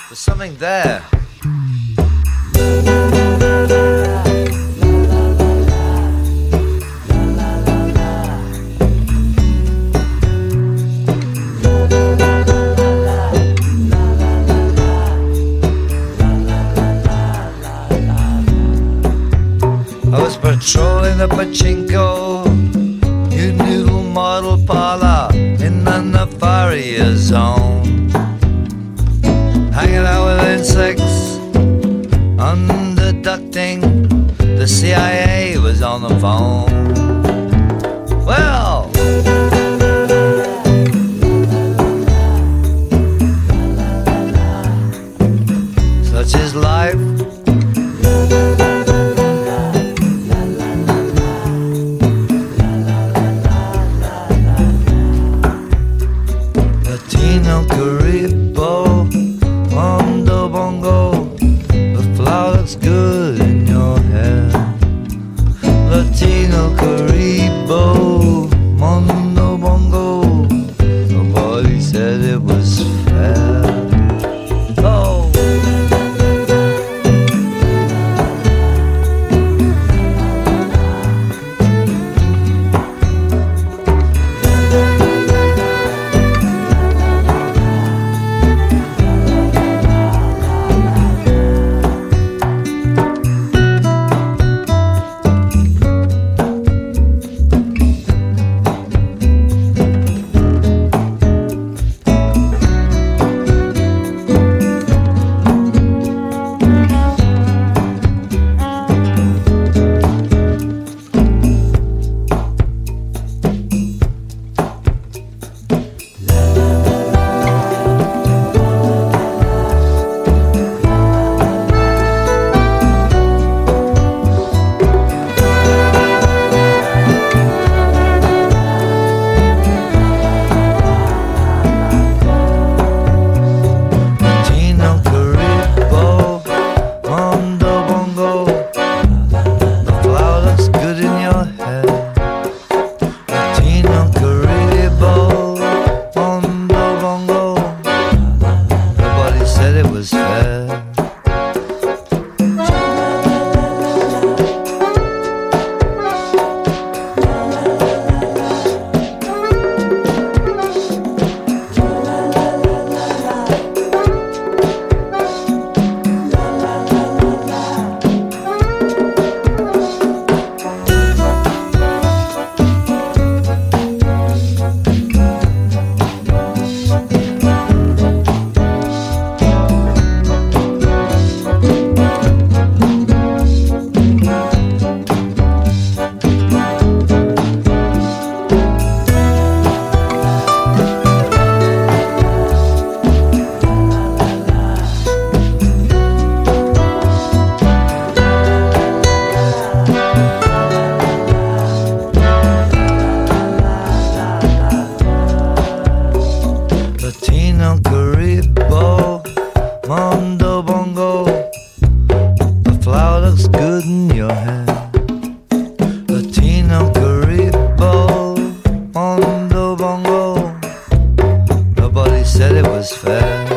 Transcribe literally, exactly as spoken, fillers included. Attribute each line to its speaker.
Speaker 1: There's something there. I was patrolling the pachinko, new noodle model parlor in the Nefaria zone. Hanging out with insects, underducting. The C I A was on the phone. Well, such is life. Latino Caribo, Mondo Bongo, the flower looks good in your hair. Latino Caribo, Mondo Bongo, nobody said it was fair. Oh, Latino Caribo, Mondo Bongo, the flower looks good in your hair. Latino Caribo, Mondo Bongo, nobody said it was fair.